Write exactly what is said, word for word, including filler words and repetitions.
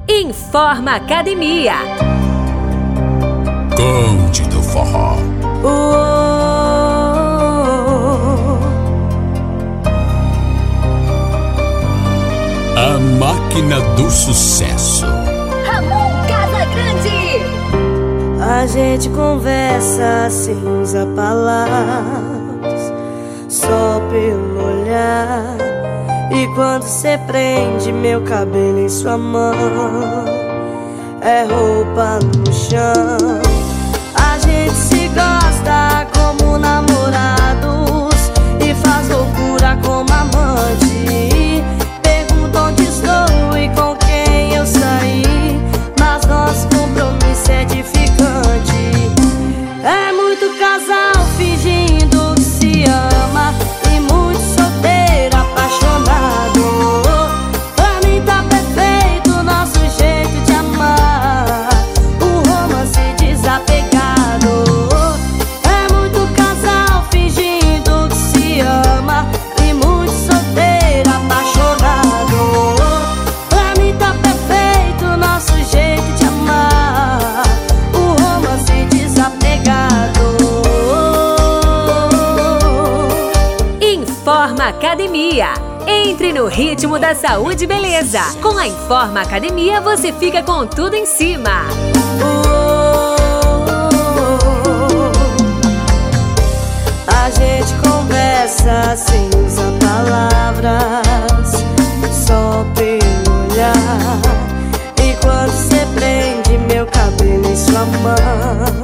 Informa Academia. Conde do Forró. A máquina do sucesso. Ramon Casagrande. A gente conversa sem usar palavras, só pelo olhar. E quando cê prende meu cabelo em sua mão, é roupa no chão. A gente se gosta como namorados e faz loucura como amante. Pergunta onde estou e com quem eu saí, mas nosso compromisso é edificante. É muito casal fingindo que se ama e muito solteiro apaixonado. Pra mim tá perfeito nosso jeito de amar, um romance desapegado. É muito casal fingindo que se ama e muito solteiro apaixonado. Pra mim tá perfeito nosso jeito de amar, um romance desapegado. Informa Academia. Entre no ritmo da saúde e beleza. Com a Informa Academia você fica com tudo em cima. A gente conversa sem usar palavras, só pelo olhar. E quando cê prende meu cabelo em sua mão,